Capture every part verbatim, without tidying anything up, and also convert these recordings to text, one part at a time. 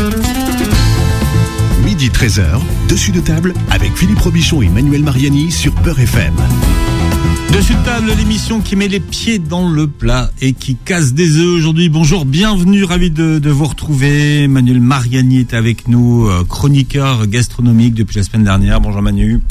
Midi treize heures, dessus de table avec Philippe Robichon et Manuel Mariani sur Beurre F M. Dessus de table, l'émission qui met les pieds dans le plat et qui casse des œufs aujourd'hui. Bonjour, bienvenue, ravi de, de vous retrouver. Manuel Mariani est avec nous, euh, chroniqueur gastronomique depuis la semaine dernière. Bonjour Manu.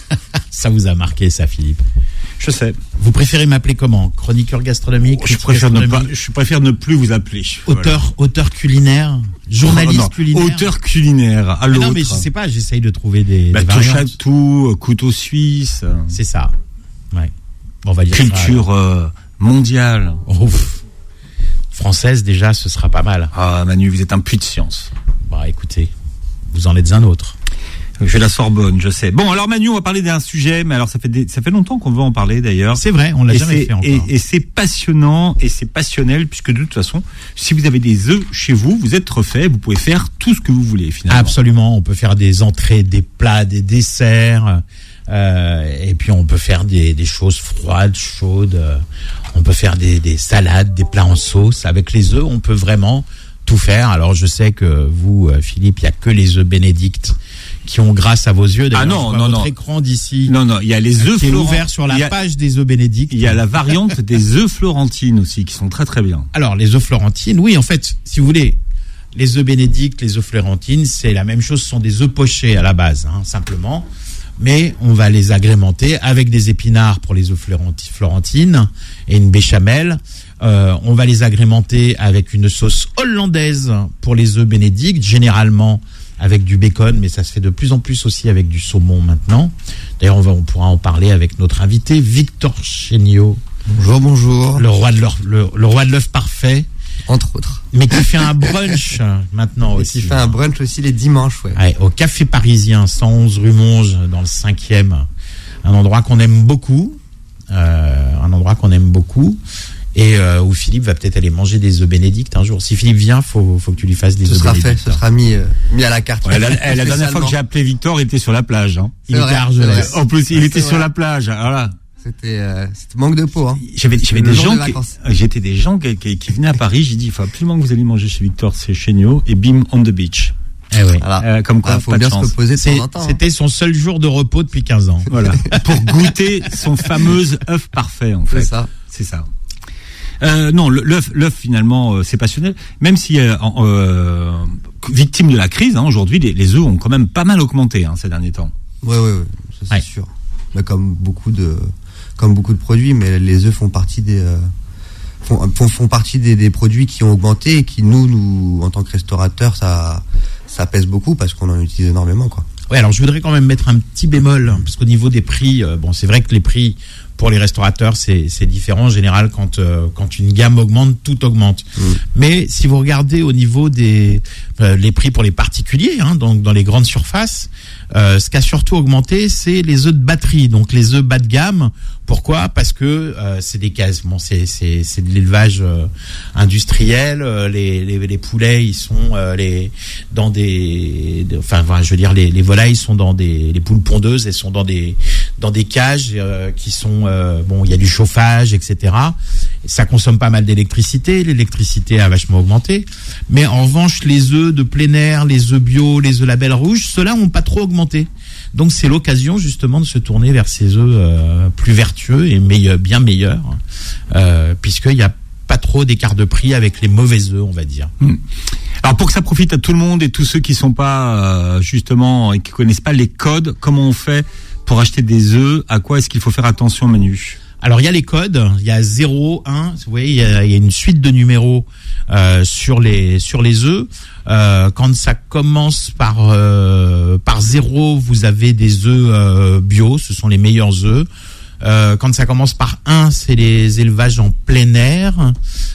Ça vous a marqué ça, Philippe? Je sais. Vous préférez m'appeler comment? Chroniqueur gastronomique? Je préfère ne pas, je préfère ne plus vous appeler. Auteur, voilà. Auteur culinaire? Journaliste oh, non, culinaire? Auteur culinaire, à l'autre. Non, mais je sais pas, j'essaye de trouver des, bah, des variantes. Touche à tout, couteau suisse. C'est ça. Ouais. On va dire culture ça, euh, mondiale. Ouf. Française, déjà, ce sera pas mal. Ah, Manu, vous êtes un puits de science. Bah, écoutez, vous en êtes un autre. Je fais la Sorbonne, je sais. Bon, alors Manu, on va parler d'un sujet, mais alors ça fait des, ça fait longtemps qu'on veut en parler d'ailleurs. C'est vrai, on l'a et jamais fait encore. Et, et c'est passionnant et c'est passionnel puisque de toute façon, si vous avez des œufs chez vous, vous êtes refait, vous pouvez faire tout ce que vous voulez finalement. Absolument, on peut faire des entrées, des plats, des desserts, euh, et puis on peut faire des, des choses froides, chaudes. Euh, on peut faire des, des salades, des plats en sauce. Avec les œufs, on peut vraiment tout faire. Alors je sais que vous, Philippe, il y a que les œufs Bénédicte qui ont grâce à vos yeux. Ah non, non, votre non. écran d'ici. Non, non, il y a les œufs qui est ouvert sur la page des œufs Bénédicte. Il y a la variante des œufs Florentine aussi, qui sont très très bien. Alors, les œufs Florentine, oui, en fait, si vous voulez, les œufs Bénédicte, les œufs Florentine, c'est la même chose, ce sont des œufs pochés à la base, hein, simplement. Mais on va les agrémenter avec des épinards pour les œufs Florentine et une béchamel. Euh, on va les agrémenter avec une sauce hollandaise pour les œufs Bénédicte, généralement avec du bacon, mais ça se fait de plus en plus aussi avec du saumon maintenant. D'ailleurs, on, va, on pourra en parler avec notre invité, Victor Chéniaud. Bonjour, bonjour. Le roi de l'œuf, le, le roi de l'œuf parfait. Entre autres. Mais qui fait un brunch maintenant Et aussi. Qui fait un brunch aussi les dimanches, ouais. Ouais, au Café Parisien, cent onze rue Monge, dans le cinquième. Un endroit qu'on aime beaucoup. Euh, un endroit qu'on aime beaucoup. Et euh, où Philippe va peut-être aller manger des œufs Bénédicte un jour. Si Philippe vient, faut faut que tu lui fasses des ce œufs sera Bénédicte. Fait, ce sera mis euh, mis à la carte. Ouais, la, la, la dernière fois que j'ai appelé Victor, il était sur la plage. Hein. Il était à Argelès. En plus, il ouais, était sur vrai. la plage. Voilà. C'était, euh, c'était manque de peau. Hein. J'avais, j'avais des gens, qui, j'étais des gens qui, qui, qui venaient à Paris. J'ai dit, il faut absolument que vous alliez manger chez Victor, c'est Chéniaud, et bim, on the beach. Eh oui. Voilà. Euh, comme quoi, ah, faut pas bien de chance. se reposer de temps en temps. C'était son seul jour de repos depuis quinze ans. Voilà. Pour goûter son fameux œuf parfait, en fait. C'est ça. C'est ça. Euh, non, l'œuf, l'œuf finalement, euh, c'est passionnel. Même si euh, euh, victime de la crise, hein, aujourd'hui, les, les œufs ont quand même pas mal augmenté hein, ces derniers temps. Ouais, ouais, ouais, ça c'est ouais. sûr. Mais comme beaucoup de, comme beaucoup de produits, mais les œufs font partie des, euh, font, font, font partie des, des produits qui ont augmenté et qui nous, nous, en tant que restaurateurs, ça, ça pèse beaucoup parce qu'on en utilise énormément, quoi. Ouais, alors je voudrais quand même mettre un petit bémol parce qu'au niveau des prix, euh, bon, c'est vrai que les prix pour les restaurateurs, c'est, c'est différent. En général, quand, euh, quand une gamme augmente, tout augmente. Mmh. Mais si vous regardez au niveau des euh, les prix pour les particuliers, hein, donc dans les grandes surfaces, euh, ce qui a surtout augmenté, c'est les œufs de batterie, donc les œufs bas de gamme. Pourquoi ? Parce que euh, c'est des cases. Bon, c'est c'est c'est de l'élevage euh, industriel. Euh, les, les les poulets, ils sont euh, les dans des, des enfin, enfin, je veux dire, les les volailles sont dans des les poules pondeuses, elles sont dans des dans des cages euh, qui sont euh, bon, il y a du chauffage, et cetera. Ça consomme pas mal d'électricité. L'électricité a vachement augmenté. Mais en revanche, les œufs de plein air, les œufs bio, les œufs label rouge, ceux-là ont pas trop augmenté. Donc c'est l'occasion justement de se tourner vers ces œufs euh, plus vertueux et meilleurs, bien meilleurs, euh, puisqu'il n'y a pas trop d'écart de prix avec les mauvais œufs, on va dire. Mmh. Alors pour que ça profite à tout le monde et tous ceux qui sont pas euh, justement et qui connaissent pas les codes, comment on fait pour acheter des œufs? À quoi est-ce qu'il faut faire attention, Manu? Alors il y a les codes, il y a zéro, un, vous voyez, il y a, il y a une suite de numéros euh, sur les sur les œufs. Euh, quand ça commence par euh, par zéro, vous avez des œufs euh, bio, ce sont les meilleurs œufs. Euh, quand ça commence par un, c'est les élevages en plein air.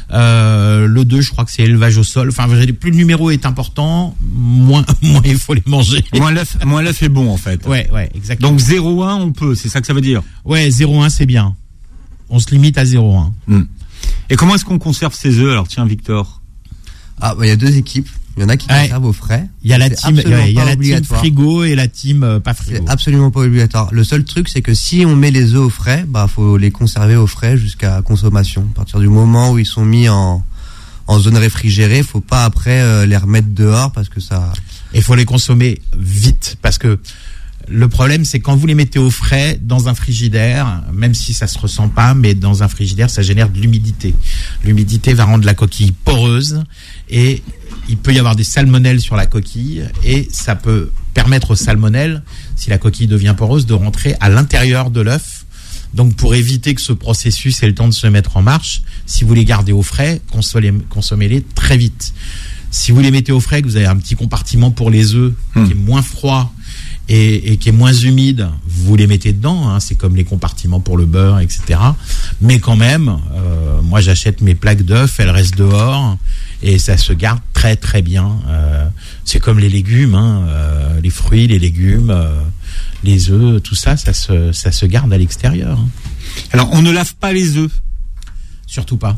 Euh, le deux, je crois que c'est élevage au sol. Enfin, plus le numéro est important, moins moins il faut les manger. Moins l'œuf, moins l'œuf est bon en fait. Ouais, ouais, exactement. Donc zéro un, on peut, c'est ça que ça veut dire. Ouais, zéro un, c'est bien. On se limite à zéro un. Hum. Et comment est-ce qu'on conserve ces œufs? Alors tiens, Victor. Ah, bah, il y a deux équipes. Il y en a qui ouais. conservent au frais. Il y a la team, il y a la team frigo et la team euh, pas frigo. C'est absolument pas obligatoire. Le seul truc, c'est que si on met les œufs au frais, bah faut les conserver au frais jusqu'à consommation. À partir du moment où ils sont mis en en zone réfrigérée. Faut pas après euh, les remettre dehors parce que ça. Il faut les consommer vite parce que le problème, c'est quand vous les mettez au frais dans un frigidaire, même si ça se ressent pas, mais dans un frigidaire, ça génère de l'humidité. L'humidité va rendre la coquille poreuse et il peut y avoir des salmonelles sur la coquille et ça peut permettre aux salmonelles, si la coquille devient poreuse, de rentrer à l'intérieur de l'œuf. Donc, pour éviter que ce processus ait le temps de se mettre en marche, si vous les gardez au frais, consommez- consommez-les très vite. Si vous les mettez au frais, que vous avez un petit compartiment pour les œufs mmh. qui est moins froid, Et, et qui est moins humide, vous les mettez dedans, hein, c'est comme les compartiments pour le beurre, et cetera. Mais quand même, euh, moi j'achète mes plaques d'œufs, elles restent dehors et ça se garde très très bien. Euh, c'est comme les légumes, hein, euh, les fruits, les légumes, euh, les œufs, tout ça, ça se, ça se garde à l'extérieur. Hein. Alors on ne lave pas les œufs, surtout pas.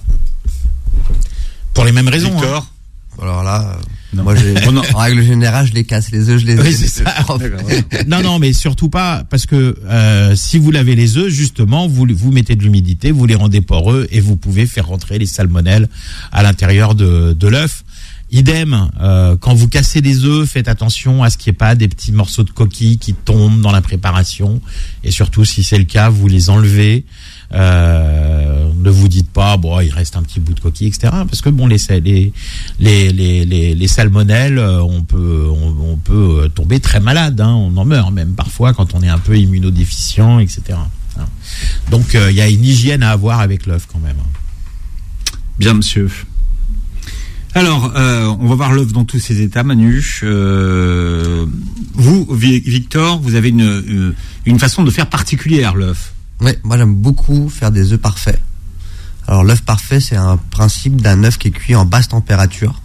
Pour les mêmes raisons. Victor. Hein. Alors là. Non. Moi, j'ai, en règle générale, je les casse les œufs, je les. Oui, c'est ça. non, non, mais surtout pas parce que euh, si vous lavez les œufs, justement, vous vous mettez de l'humidité, vous les rendez poreux et vous pouvez faire rentrer les salmonelles à l'intérieur de, de l'œuf. Idem, euh, quand vous cassez des œufs, faites attention à ce qu'il n'y ait pas des petits morceaux de coquilles qui tombent dans la préparation. Et surtout, si c'est le cas, vous les enlevez. Euh, ne vous dites pas bon il reste un petit bout de coquille, et cetera. Parce que bon les les les les les, les salmonelles, on peut on, on peut tomber très malade, hein, on en meurt même parfois quand on est un peu immunodéficient, et cetera. Donc il euh, y a une hygiène à avoir avec l'œuf quand même. Bien, monsieur. Alors, euh, on va voir l'œuf dans tous ses états, Manu. Euh, vous, Victor, vous avez une une façon de faire particulière l'œuf. Oui, moi j'aime beaucoup faire des œufs parfaits. Alors l'œuf parfait, c'est un principe d'un œuf qui est cuit en basse température.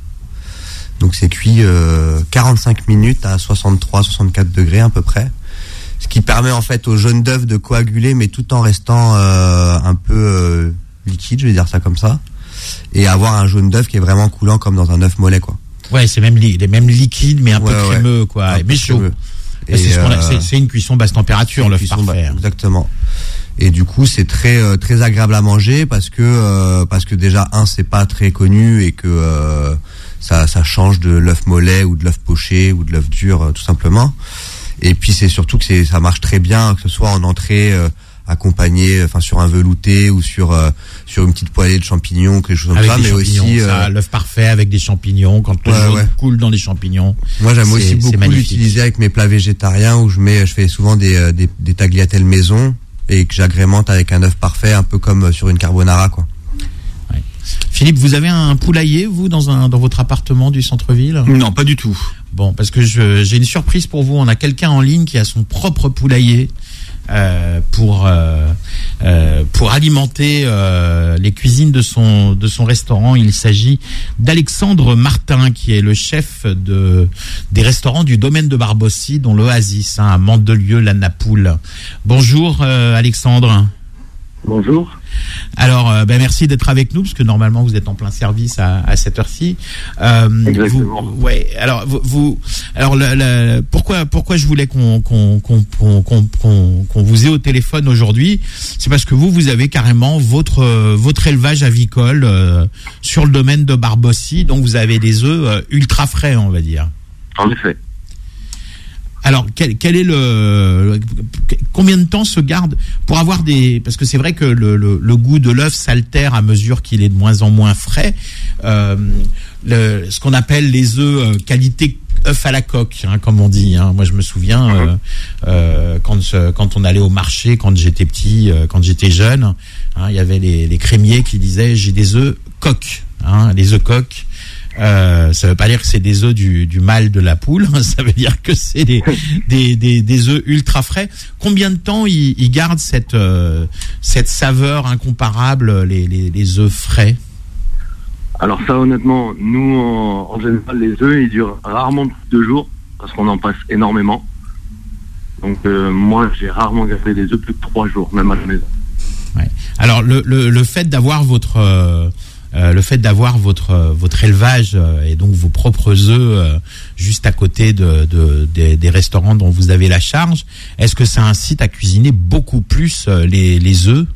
Donc c'est cuit euh, quarante-cinq minutes à soixante-trois à soixante-quatre degrés à peu près. Ce qui permet en fait au jaune d'œuf de coaguler, mais tout en restant euh, un peu euh, liquide, je vais dire ça comme ça. Et avoir un jaune d'œuf qui est vraiment coulant comme dans un œuf mollet, quoi. Ouais, c'est même li- les mêmes liquides, mais un ouais, peu ouais. crémeux, quoi. Un mais chaud. Et c'est, ce qu'on a, euh, c'est, c'est une cuisson basse température, l'œuf parfait. Ba- exactement. Et du coup, c'est très euh, très agréable à manger parce que euh, parce que déjà un, c'est pas très connu et que euh, ça ça change de l'œuf mollet ou de l'œuf poché ou de l'œuf dur euh, tout simplement. Et puis c'est surtout que c'est ça marche très bien, que ce soit en entrée euh, accompagné, enfin sur un velouté ou sur euh, sur une petite poêlée de champignons, quelque chose comme avec ça, mais aussi ça, euh, l'œuf parfait avec des champignons quand le ouais, jaune ouais. coule dans les champignons. Moi j'aime c'est, aussi beaucoup l'utiliser avec mes plats végétariens où je mets je fais souvent des des, des tagliatelles maison et que j'agrémente avec un œuf parfait, un peu comme sur une carbonara, quoi. Ouais. Philippe, vous avez un poulailler, vous, dans un dans votre appartement du centre-ville ? Non, pas du tout. Bon, parce que je, j'ai une surprise pour vous. On a quelqu'un en ligne qui a son propre poulailler euh, pour euh, euh, pour alimenter euh, les cuisines de son de son restaurant. Il s'agit d'Alexandre Martin, qui est le chef de des restaurants du domaine de Barbossi, dont l'Oasis, hein, à Mandelieu-la-Napoule. Bonjour, euh, Alexandre. Bonjour. Alors, euh, ben merci d'être avec nous parce que normalement vous êtes en plein service à, à cette heure-ci. Euh, Exactement. Vous, ouais. Alors, vous, vous alors, le, le, pourquoi, pourquoi je voulais qu'on qu'on qu'on qu'on qu'on qu'on vous ait au téléphone aujourd'hui, c'est parce que vous, vous avez carrément votre votre élevage avicole euh, sur le domaine de Barbossi, donc vous avez des œufs euh, ultra frais, on va dire. En effet. Alors, quel, quel est le, combien de temps se garde pour avoir des, parce que c'est vrai que le, le, le goût de l'œuf s'altère à mesure qu'il est de moins en moins frais. Euh, le, ce qu'on appelle les œufs euh, qualité œuf à la coque, hein, comme on dit. Hein. Moi, je me souviens euh, euh, quand quand on allait au marché, quand j'étais petit, euh, quand j'étais jeune, hein, il y avait les, les crémiers qui disaient j'ai des œufs coques, hein, les œufs coques. Euh, ça veut pas dire que c'est des œufs du, du mâle de la poule, ça veut dire que c'est des, des, des, des œufs ultra frais. Combien de temps ils, ils gardent cette, euh, cette saveur incomparable, les, les, les œufs frais? Alors ça, honnêtement, nous, en, en général, les œufs, ils durent rarement plus de deux jours, parce qu'on en passe énormément. Donc euh, moi, j'ai rarement gardé des œufs plus de trois jours, même à la maison. Ouais. Alors le, le, le fait d'avoir votre... Euh, Euh, le fait d'avoir votre euh, votre élevage euh, et donc vos propres œufs euh, juste à côté de, de des, des restaurants dont vous avez la charge, est-ce que ça incite à cuisiner beaucoup plus euh, les les œufs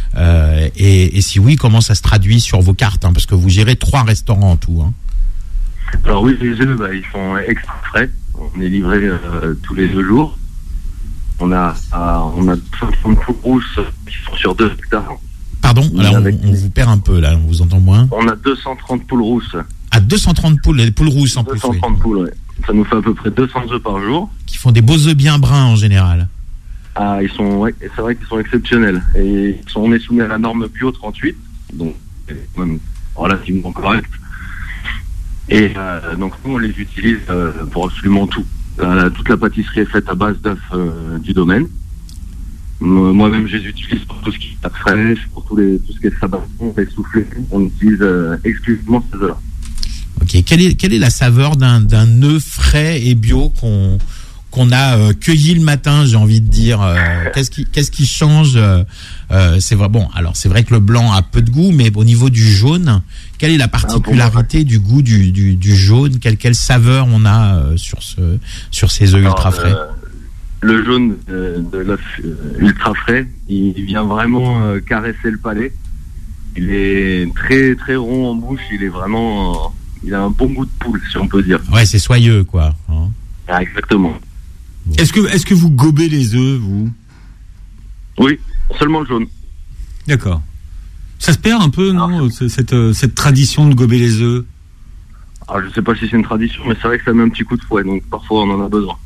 euh, et, et si oui, comment ça se traduit sur vos cartes, hein, parce que vous gérez trois restaurants en tout. Hein. Alors oui, les œufs, bah, ils sont extra frais. On est livré euh, tous les deux jours. On a, euh, on a deux cent trente poules rousses qui sont sur deux hectares. Pardon, là, on, on vous perd un peu, là, on vous entend moins. On a deux cent trente poules rousses. Ah, deux cent trente poules, les poules rousses en plus. deux cent trente oui. poules, ouais. Ça nous fait à peu près deux cents œufs par jour. Qui font des beaux œufs bien bruns en général. Ah, ils sont, ouais, c'est vrai qu'ils sont exceptionnels. Et ils sont, on est soumis à la norme Bio trente-huit, donc c'est quand même relativement correct. Et euh, donc nous, on les utilise euh, pour absolument tout. Euh, toute la pâtisserie est faite à base d'œufs euh, du domaine. Moi-même, je les utilise pour tout ce qui est pâte fraîche, pour tous les, tout ce qui est sabaton, les soufflés. On utilise euh, exclusivement ces œufs-là. Ok. Quelle est, quelle est la saveur d'un, d'un œuf frais et bio qu'on, qu'on a euh, cueilli le matin, j'ai envie de dire euh, qu'est-ce qui, qu'est-ce qui change euh, euh, c'est vrai, bon, alors c'est vrai que le blanc a peu de goût, mais au niveau du jaune, quelle est la particularité du goût du, du, du jaune? Quelle, quelle saveur on a euh, sur, ce, sur ces œufs ultra frais? euh, Le jaune euh, de l'œuf euh, ultra frais, il vient vraiment euh, caresser le palais. Il est très très rond en bouche, il est vraiment... Euh, il a un bon goût de poule, si on peut dire. Ouais, c'est soyeux, quoi. Hein. Ah, exactement. Est-ce que, est-ce que vous gobez les œufs, vous? Oui, seulement le jaune. D'accord. Ça se perd un peu, non, cette, cette, cette tradition de gober les œufs? Alors, je sais pas si c'est une tradition, mais c'est vrai que ça met un petit coup de fouet, donc parfois on en a besoin.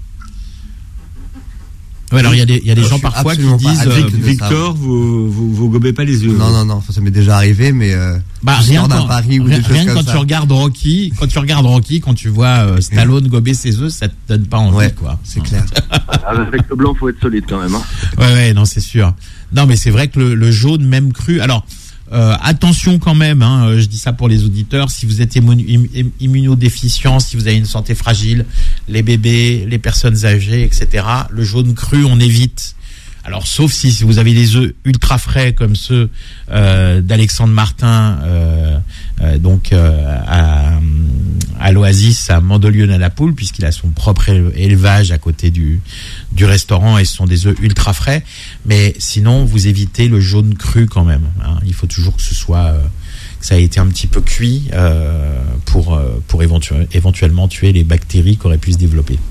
Ouais, alors il y a des, il y a des Alors, gens je suis parfois qui absolument disent pas euh, addict de Victor, vous, vous, vous gobez pas les œufs? Non, non, non, enfin, ça m'est déjà arrivé, mais euh, bah, je rien, sors d'un quand, pari ou rien, des choses rien comme quand ça. tu regardes Rocky, quand tu regardes Rocky, quand tu vois euh, Stallone gober ses œufs, ça te donne pas envie, Ouais, quoi. c'est clair. Avec le blanc, faut être solide quand même. Hein. Ouais, ouais, non, c'est sûr. Non, mais c'est vrai que le, le jaune, même cru. Alors, euh, attention quand même. Hein, je dis ça pour les auditeurs. Si vous êtes immu- immunodéficient, si vous avez une santé fragile, les bébés, les personnes âgées, et cetera. Le jaune cru, on évite. Alors, sauf si, si vous avez des œufs ultra frais comme ceux euh, d'Alexandre Martin, euh, euh, donc euh, à, à l'Oasis à Mandelieu-Nanapoule, puisqu'il a son propre élevage à côté du du restaurant et ce sont des œufs ultra frais. Mais sinon, vous évitez le jaune cru quand même. Hein. Il faut toujours que ce soit euh, que ça ait été un petit peu cuit euh, pour euh, pour éventu- éventuellement tuer les bactéries qui auraient pu se développer.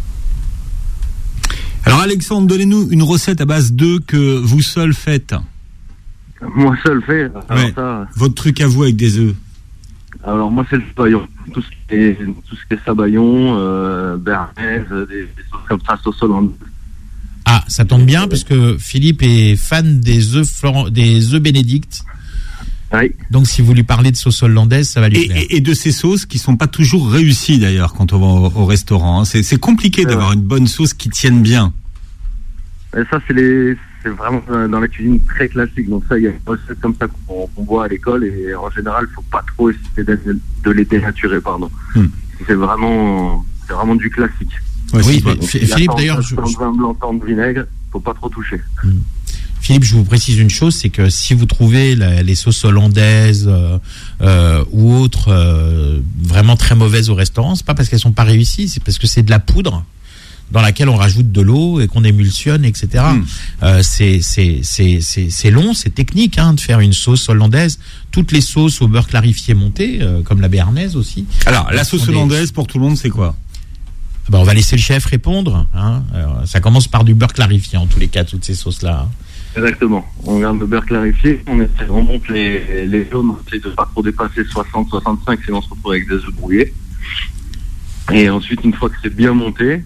Alors Alexandre, donnez-nous une recette à base d'œufs que vous seul faites. Moi seul fait. Alors, Ouais. ça, Votre truc à vous avec des œufs. alors moi c'est le sabayon. Tout ce qui est, tout ce qui est sabayon, euh, béarnaise, des, des sauces comme ça, sauce hollandaise. Ah, ça tombe bien parce que Philippe est fan des œufs Florent, des œufs Bénédicte. Oui. Donc si vous lui parlez de sauce hollandaise, ça va lui Et, plaire. et, et de ces sauces qui sont pas toujours réussies d'ailleurs quand on va au, au restaurant. hein. C'est, c'est compliqué C'est d'avoir vrai. une bonne sauce qui tienne bien. Et ça, c'est les, c'est vraiment euh, dans la cuisine très classique. Donc ça, il y a des recettes comme ça qu'on, qu'on boit à l'école et en général, il faut pas trop essayer de, de les dénaturer, pardon. Hmm. C'est vraiment, c'est vraiment du classique. Ouais, Oui, c'est- mais- Donc, F- il y a Philippe, tant- d'ailleurs, je- tant de je- vin blanc, tant de vinaigre, faut pas trop toucher. Philippe, je vous précise une chose, c'est que si vous trouvez la- les sauces hollandaises euh, euh, ou autres euh, vraiment très mauvaises au restaurant, c'est pas parce qu'elles sont pas réussies, c'est parce que c'est de la poudre dans laquelle on rajoute de l'eau et qu'on émulsionne, et cetera. Mm. Euh, c'est, c'est, c'est, c'est, c'est long, c'est technique hein, de faire une sauce hollandaise. Toutes les sauces au beurre clarifié monté, euh, comme la béarnaise aussi. Alors la Ce sont sauce des- hollandaise pour tout le monde, c'est quoi? Ben, on va laisser le chef répondre. Hein. Alors, ça commence par du beurre clarifié en tous les cas, toutes ces sauces-là. hein. Exactement. On garde le beurre clarifié, on essaie, on monte les, les jaunes, on essaie de pas trop dépasser soixante soixante-cinq, sinon on se retrouve avec des œufs brouillés. Et ensuite, une fois que c'est bien monté,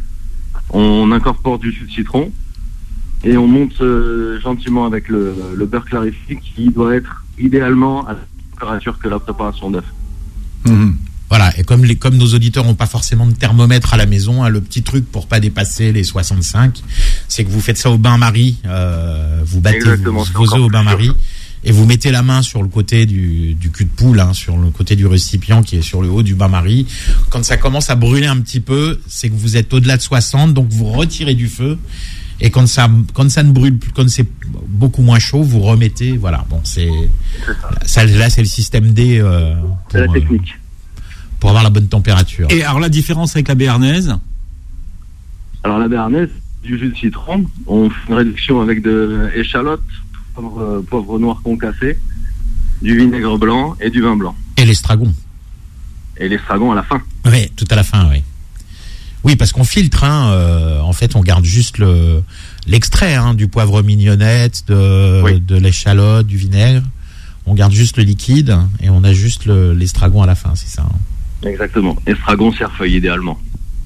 on incorpore du jus de citron et on monte euh, gentiment avec le, le beurre clarifié qui doit être idéalement à la température que la préparation d'œuf. Mmh. Voilà, et comme, les, comme nos auditeurs n'ont pas forcément de thermomètre à la maison, hein, le petit truc pour pas dépasser les soixante-cinq, c'est que vous faites ça au bain-marie, euh, vous battez Exactement, vos, c'est vos encore œufs au plus bain-marie, et vous mettez la main sur le côté du, du cul de poule, hein, sur le côté du récipient qui est sur le haut du bain-marie. Quand ça commence à brûler un petit peu, c'est que vous êtes au-delà de soixante, donc vous retirez du feu, et quand ça, quand ça ne brûle plus, quand c'est beaucoup moins chaud, vous remettez, voilà, bon, c'est, ça, là, c'est le système D, euh, pour, C'est la euh, technique. pour avoir la bonne température. Et alors la différence avec la béarnaise? Alors la béarnaise, du jus de citron, on fait une réduction avec de échalotes, poivre, euh, poivre noir concassé, du vinaigre blanc et du vin blanc. Et l'estragon. Et l'estragon à la fin. Oui, tout à la fin, oui. Oui, parce qu'on filtre, hein, euh, en fait, on garde juste le l'extrait hein, du poivre mignonnette, de, oui. de l'échalote, du vinaigre. On garde juste le liquide et on a juste le, l'estragon à la fin, c'est ça hein. Exactement. Estragon, cerfeuil, idéalement.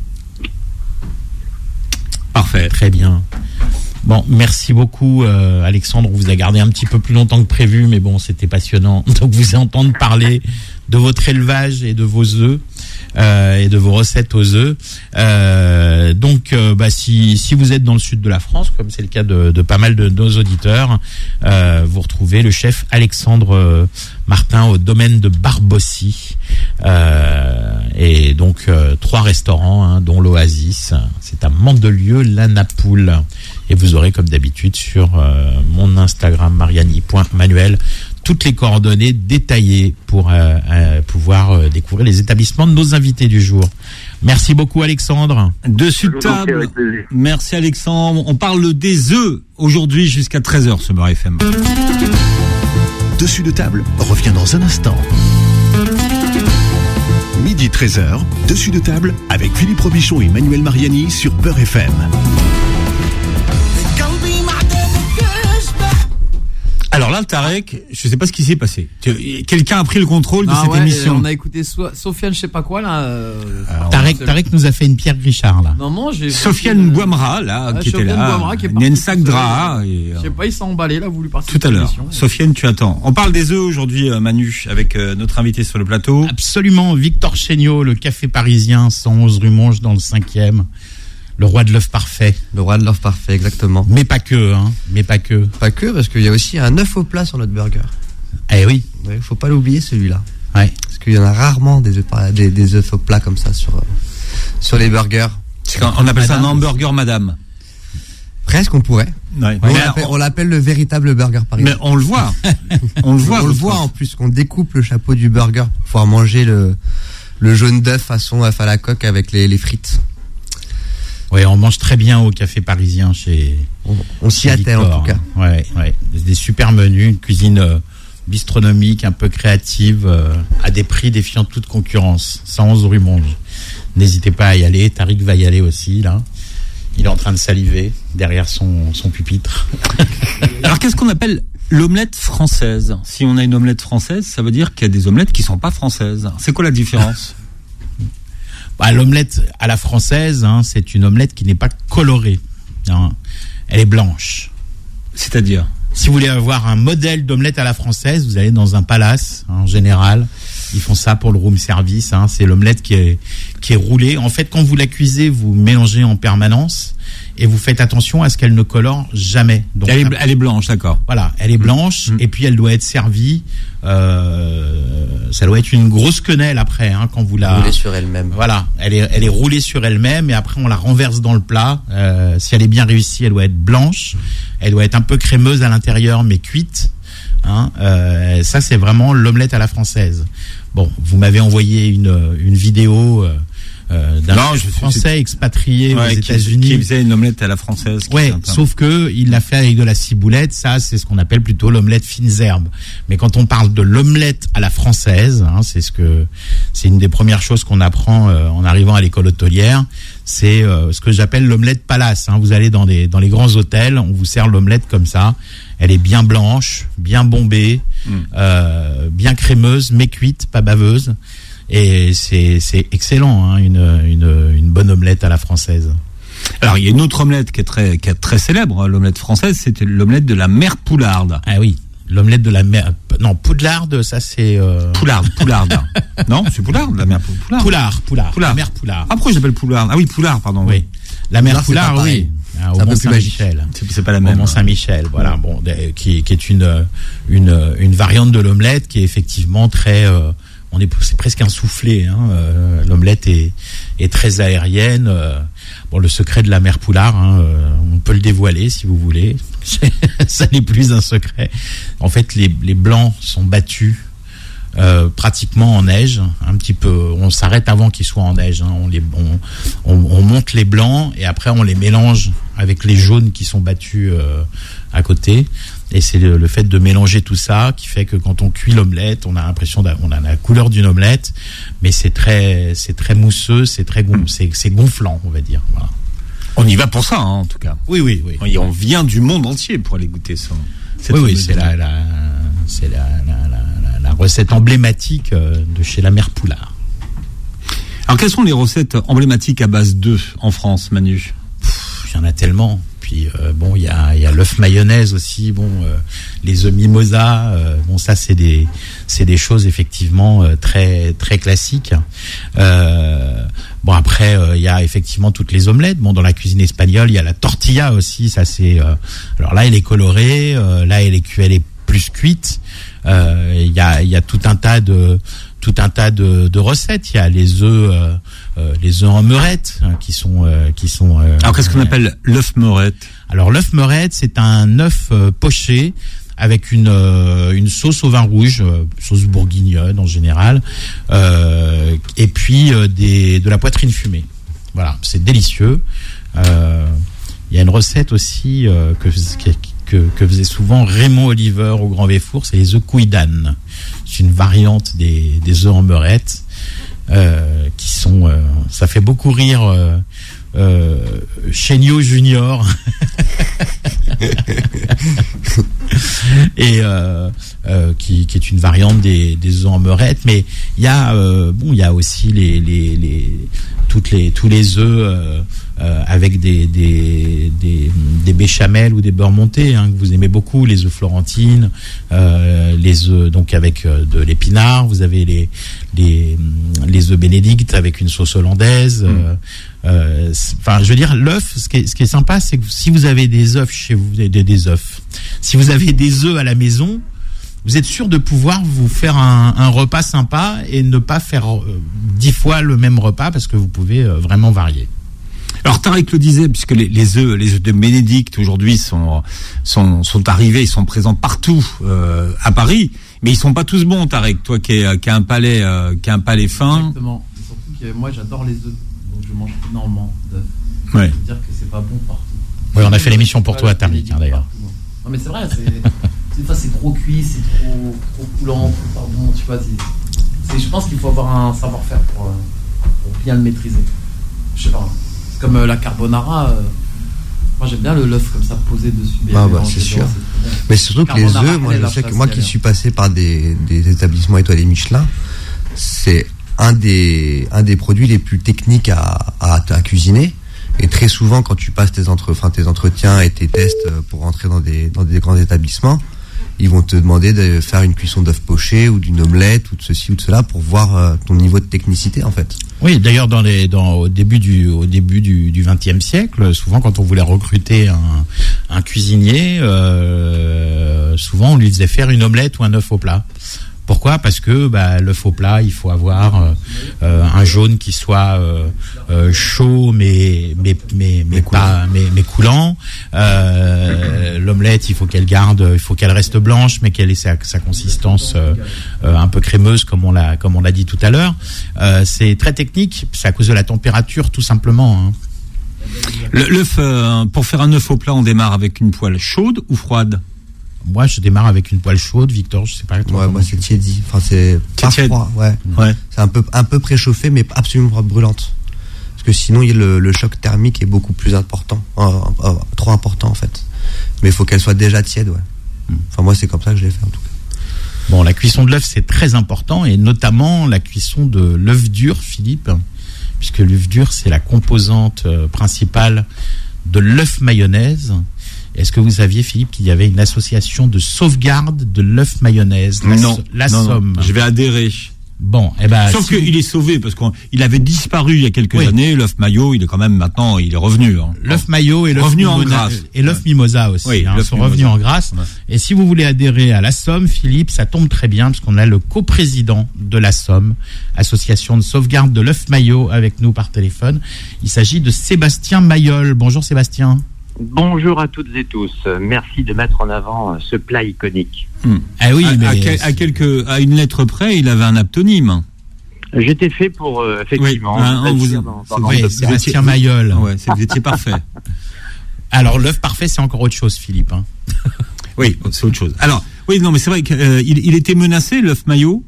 Parfait. Très bien. Bon, merci beaucoup, euh, Alexandre. On vous a gardé un petit peu plus longtemps que prévu, mais bon, c'était passionnant. Donc, vous entendre parler de votre élevage et de vos œufs. Euh, et de vos recettes aux œufs. Euh, donc, euh, bah, si si vous êtes dans le sud de la France, comme c'est le cas de, de pas mal de nos auditeurs, euh, vous retrouvez le chef Alexandre euh, Martin au domaine de Barbossy. Euh, et donc euh, trois restaurants, hein, dont l'Oasis. C'est à Mandelieu, la Napoule. Et vous aurez, comme d'habitude, sur euh, mon Instagram mariani point manuel toutes les coordonnées détaillées pour euh, euh, pouvoir euh, découvrir les établissements de nos invités du jour. Merci beaucoup, Alexandre. Dessus de table. Merci, Alexandre. On parle des œufs aujourd'hui jusqu'à treize heures sur Beurre F M. Dessus de table revient dans un instant. Midi treize heures, Dessus de table avec Philippe Robichon et Manuel Mariani sur Beurre F M. Alors là, Tarek, je sais pas ce qui s'est passé. Quelqu'un a pris le contrôle de ah cette ouais, émission. On a écouté so- Sofiane, je sais pas quoi là. Euh, Tarek, Tarek nous a fait une Pierre Richard là. Non, non, j'ai. Sofiane euh, Boimra là, ouais, qui Sofiane était là. Boimra, qui est Nensak Dra. Et, je sais pas, il s'est emballé là, voulu participer. Tout à l'heure. Sofiane, tu attends. On parle des œufs aujourd'hui, Manu, avec euh, notre invité sur le plateau. Absolument, Victor Chéniaud, le café parisien, cent onze rue Monge dans le cinquième. Le roi de l'œuf parfait. Le roi de l'œuf parfait, exactement. Mais pas que, hein. Mais pas que. Pas que, parce qu'il y a aussi un œuf au plat sur notre burger. Eh oui. Il ouais, faut pas l'oublier, celui-là. Ouais. Parce qu'il y en a rarement des œufs, des, des œufs au plat comme ça sur, euh, sur les burgers. On appelle ça un hamburger madame. Presque, on pourrait. Ouais. On, l'appelle, on l'appelle le véritable burger parisien. Mais on le voit. on le voit. On le voit en plus, qu'on découpe le chapeau du burger pour pouvoir manger le, le jaune d'œuf façon œuf à la coque avec les, les frites. Oui, on mange très bien au café parisien chez. On, on s'y attelle en tout cas. Ouais, ouais. Des super menus, une cuisine euh, bistronomique, un peu créative, euh, à des prix défiant toute concurrence. cent onze rue Monge. N'hésitez pas à y aller. Tariq va y aller aussi là. Il est en train de saliver derrière son, son pupitre. Alors qu'est-ce qu'on appelle l'omelette française? Si on a une omelette française, ça veut dire qu'il y a des omelettes qui sont pas françaises. C'est quoi la différence? Bah, l'omelette à la française, hein, c'est une omelette qui n'est pas colorée. Hein. Elle est blanche. C'est-à-dire? Si vous voulez avoir un modèle d'omelette à la française, vous allez dans un palace, hein, en général. Ils font ça pour le room service. Hein. C'est l'omelette qui est, qui est roulée. En fait, quand vous la cuisez, vous mélangez en permanence et vous faites attention à ce qu'elle ne colore jamais. Donc, elle, est, elle est blanche, d'accord. Voilà, elle est blanche, mmh. Et puis elle doit être servie. Euh, ça doit être une grosse quenelle après, hein, quand vous la roulée sur elle-même. Voilà, elle est, elle est roulée sur elle-même et après on la renverse dans le plat. Euh, si elle est bien réussie, elle doit être blanche. Elle doit être un peu crémeuse à l'intérieur, mais cuite. Hein, euh, ça, c'est vraiment l'omelette à la française. Bon, vous m'avez envoyé une, une vidéo. Euh, Euh, d'un non, je français suis... expatrié ouais, aux États-Unis qui faisait une omelette à la française. Ouais, sauf que il l'a fait avec de la ciboulette. Ça, c'est ce qu'on appelle plutôt l'omelette fines herbes. Mais quand on parle de l'omelette à la française, hein, c'est ce que c'est une des premières choses qu'on apprend euh, en arrivant à l'école hôtelière. C'est euh, ce que j'appelle l'omelette palace. Hein. Vous allez dans des dans les grands hôtels, on vous sert l'omelette comme ça. Elle est bien blanche, bien bombée, mm. euh, bien crémeuse, mais cuite, pas baveuse. Et c'est, c'est excellent, hein, une, une, une bonne omelette à la française. Alors, il y a une autre omelette qui est très, qui est très célèbre, l'omelette française, c'était l'omelette de la mère Poularde. Ah oui, l'omelette de la mère... Non, Poularde, ça c'est... Euh... Poularde, Poularde. Non, c'est Poularde, la mère Poularde. Poulard, Poulard, Poulard. La mère Poulard. Ah, pourquoi j'appelle Poularde? Ah oui, Poulard, pardon. Oui. La mère Poulard, Poulard oui. Ah, au Mont-Saint-Michel. C'est, c'est pas la même. Au Mont-Saint-Michel, voilà, bon, qui, qui est une, une, une variante de l'omelette qui est effectivement très... Euh, on est, c'est presque un soufflé. Hein. Euh, l'omelette est, est très aérienne. Euh, bon, le secret de la mère Poulard, hein, euh, on peut le dévoiler si vous voulez. Ça n'est plus un secret. En fait, les, les blancs sont battus euh, pratiquement en neige, un petit peu. On s'arrête avant qu'ils soient en neige. Hein. On, les, on, on, on monte les blancs et après on les mélange avec les jaunes qui sont battus euh, à côté. Et c'est le, le fait de mélanger tout ça qui fait que quand on cuit l'omelette, on a l'impression qu'on a la couleur d'une omelette, mais c'est très, c'est très mousseux, c'est très gon, c'est, c'est gonflant, on va dire. Voilà. On y va pour ça, hein, en tout cas. Oui, oui, oui. Et on vient du monde entier pour aller goûter ça. Oui, oui, c'est la, la, c'est la, la, la, la recette emblématique de chez la mère Poulard. Alors, quelles sont les recettes emblématiques à base d'œufs en France, Manu? Il y en a tellement. Puis euh, bon, il y a, y a l'œuf mayonnaise aussi. Bon, euh, les œufs mimosa. Euh, bon, ça c'est des, c'est des choses effectivement euh, très, très classiques. Euh, bon après, il euh, y a effectivement toutes les omelettes. Bon, dans la cuisine espagnole, il y a la tortilla aussi. Ça c'est. Euh, alors là, elle est colorée. Euh, là, elle est, elle est plus cuite. Il euh, y a, il y a tout un tas de tout un tas de, de recettes. Il y a les œufs, euh, euh, les œufs en meurette hein, qui sont, euh, qui sont. Euh, Alors qu'est-ce qu'on appelle l'œuf meurette? Alors l'œuf meurette, c'est un œuf euh, poché avec une euh, une sauce au vin rouge, euh, sauce bourguignonne en général, euh, et puis euh, des de la poitrine fumée. Voilà, c'est délicieux. Euh, il y a une recette aussi euh, que que, que faisait souvent Raymond Oliver au Grand Véfour, c'est les œufs couilles d'âne. C'est une variante des, des œufs en meurette euh, qui sont, euh, ça fait beaucoup rire euh, euh, Chéniaud Junior et euh, euh, qui, qui est une variante des, des œufs en meurette. Mais il y a euh, bon, il y a aussi les, les, les toutes les tous les œufs euh, euh, avec des des des des béchamels ou des beurres montés hein, que vous aimez beaucoup, les œufs florentines, euh, les œufs donc avec euh, de l'épinard. Vous avez les les les œufs bénédicts avec une sauce hollandaise. Mmh. Euh, euh, enfin, je veux dire, l'œuf. Ce qui est ce qui est sympa, c'est que si vous avez des œufs chez vous, des, des œufs. Si vous avez des œufs à la maison, vous êtes sûr de pouvoir vous faire un, un repas sympa et ne pas faire euh, dix fois le même repas parce que vous pouvez euh, vraiment varier. Alors Tarek le disait, puisque les, les œufs, les œufs de Bénédicte aujourd'hui sont sont sont arrivés, ils sont présents partout euh, à Paris, mais ils sont pas tous bons. Tarek, toi qui as qui a un palais euh, qui a un palais fin. Exactement. Et surtout que moi j'adore les œufs, donc je mange énormément d'œufs. Ouais. Je veux dire que c'est pas bon partout. Oui, on a fait l'émission pour toi à Tarek, hein, d'ailleurs. Non mais c'est vrai, c'est des fois c'est trop cuit, c'est trop trop coulant, trop pas bon, tu vois. C'est, c'est, je pense qu'il faut avoir un savoir-faire pour, pour bien le maîtriser. Je sais pas. C'est comme euh, la carbonara. Euh, moi j'aime bien le l'œuf comme ça posé dessus. Ah bah c'est sûr. C'est mais surtout que les œufs, moi je sais que moi qui suis passé par des, des établissements étoilés Michelin, c'est un des un des produits les plus techniques à, à, à cuisiner. Et très souvent, quand tu passes tes, entre, enfin, tes entretiens et tes tests pour rentrer dans des, dans des grands établissements, ils vont te demander de faire une cuisson d'œuf poché ou d'une omelette ou de ceci ou de cela pour voir euh, ton niveau de technicité, en fait. Oui, d'ailleurs, dans les, dans, au début du, au début du, du vingtième siècle, souvent quand on voulait recruter un, un cuisinier, euh, souvent on lui faisait faire une omelette ou un œuf au plat. Pourquoi ? Parce que bah, l'œuf au plat, il faut avoir euh, euh, un jaune qui soit euh, euh, chaud mais mais mais mais pas mais mais coulant. Euh, l'omelette, il faut qu'elle garde, il faut qu'elle reste blanche, mais qu'elle ait sa, sa consistance euh, euh, un peu crémeuse, comme on l'a comme on l'a dit tout à l'heure. Euh, c'est très technique, c'est à cause de la température, tout simplement. Hein. Le, l'œuf, euh, pour faire un œuf au plat, on démarre avec une poêle chaude ou froide ? Moi, je démarre avec une poêle chaude, Victor. Je sais pas. Ouais, moi c'est tiédi. Enfin, c'est pas froid. Ouais. Ouais. C'est un peu un peu préchauffé, mais absolument pas brûlante. Parce que sinon, il, le, le choc thermique est beaucoup plus important, euh, euh, trop important en fait. Mais il faut qu'elle soit déjà tiède, ouais. Mm. Enfin, moi, c'est comme ça que je l'ai fait en tout cas. Bon, la cuisson de l'œuf, c'est très important, et notamment la cuisson de l'œuf dur, Philippe, puisque l'œuf dur, c'est la composante euh, principale de l'œuf mayonnaise. Est-ce que vous saviez, Philippe, qu'il y avait une association de sauvegarde de l'œuf mayonnaise, la, non, so- la non, Somme. Non, je vais adhérer. Bon, eh ben, sauf si qu'il vous... est sauvé parce qu'il avait disparu il y a quelques oui. années. L'œuf maillot, il est quand même maintenant, il est revenu. Hein. L'œuf maillot et l'œuf revenu mimosa, en grâce. et l'œuf mimosa aussi, oui, hein, l'œuf sont mimosa. revenus en grâce. Ouais. Et si vous voulez adhérer à la Somme, Philippe, ça tombe très bien parce qu'on a le coprésident de la Somme, association de sauvegarde de l'œuf maillot, avec nous par téléphone. Il s'agit de Sébastien Mayol. Bonjour Sébastien. Bonjour à toutes et tous. Merci de mettre en avant ce plat iconique. Hmm. Ah oui, à, mais à, quel, à quelques, à une lettre près, il avait un aptonyme. J'étais fait pour euh, effectivement. Oui, hein, vous, dans, dans oui, dans Sébastien Mayol. Ouais, c'est, vous étiez parfait. Alors l'œuf parfait, c'est encore autre chose, Philippe. Hein. Oui, c'est autre chose. Alors, oui, non, mais c'est vrai qu'il euh, il était menacé, l'œuf maillot.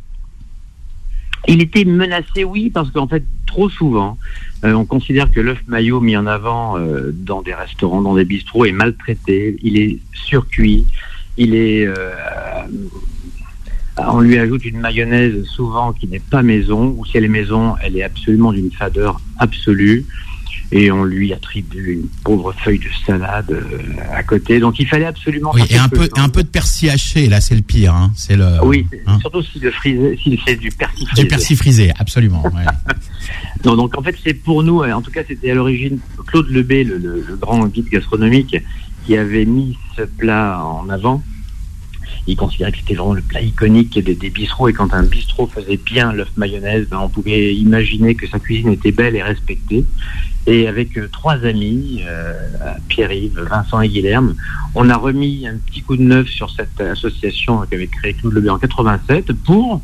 Il était menacé, oui, parce qu'en fait, trop souvent, euh, on considère que l'œuf maillot mis en avant euh, dans des restaurants, dans des bistrots, est maltraité, il est surcuit, il est... Euh, on lui ajoute une mayonnaise souvent qui n'est pas maison, ou si elle est maison, elle est absolument d'une fadeur absolue, et on lui attribue une pauvre feuille de salade euh, à côté. Donc il fallait absolument... Oui, et un peu, un peu de persil haché, là, c'est le pire. Hein. C'est le, oui, hein. Surtout si le frisé, si c'est du persil frisé. Du persil frisé, absolument. Ouais. Non, donc en fait, c'est pour nous, en tout cas, c'était à l'origine Claude Lebé, le, le, le grand guide gastronomique, qui avait mis ce plat en avant. Il considérait que c'était vraiment le plat iconique des, des bistrots, et quand un bistrot faisait bien l'œuf mayonnaise, ben, on pouvait imaginer que sa cuisine était belle et respectée. Et avec euh, trois amis, euh, Pierre-Yves, Vincent et Guilherme, on a remis un petit coup de neuf sur cette association qu'avait créée Claude Lebé en quatre-vingt-sept pour,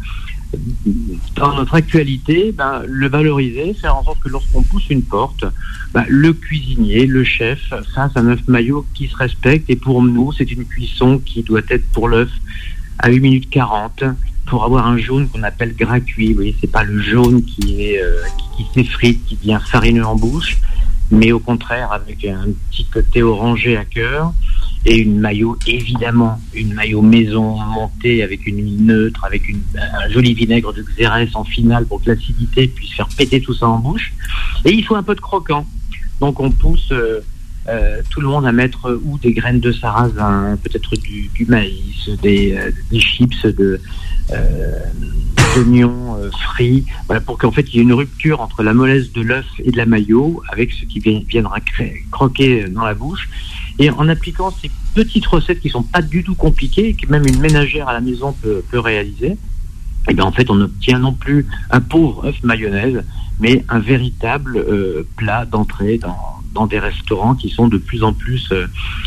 dans notre actualité, ben, le valoriser, faire en sorte que lorsqu'on pousse une porte, ben, le cuisinier, le chef, fasse un œuf maillot qui se respecte. Et pour nous, c'est une cuisson qui doit être pour l'œuf à huit minutes quarante, pour avoir un jaune qu'on appelle gras cuit. Vous voyez, c'est pas le jaune qui est euh, qui, qui s'effrite, qui devient farineux en bouche, mais au contraire avec un petit côté orangé à cœur, et une maillot, évidemment, une maillot maison montée avec une huile neutre, avec une, un joli vinaigre de Xérès en finale pour que l'acidité puisse faire péter tout ça en bouche. Et il faut un peu de croquant. Donc on pousse euh, euh, tout le monde à mettre euh, ou des graines de sarrasin, peut-être du, du maïs, des, euh, des chips de euh, d'oignons euh, frits, voilà, pour qu'en fait il y ait une rupture entre la mollesse de l'œuf et de la maillot avec ce qui vient, viendra cré- croquer dans la bouche. Et en appliquant ces petites recettes qui sont pas du tout compliquées, et que même une ménagère à la maison peut, peut réaliser, et bien en fait on n'obtient non plus un pauvre œuf mayonnaise, mais un véritable euh, plat d'entrée dans, dans des restaurants qui sont de plus en plus euh,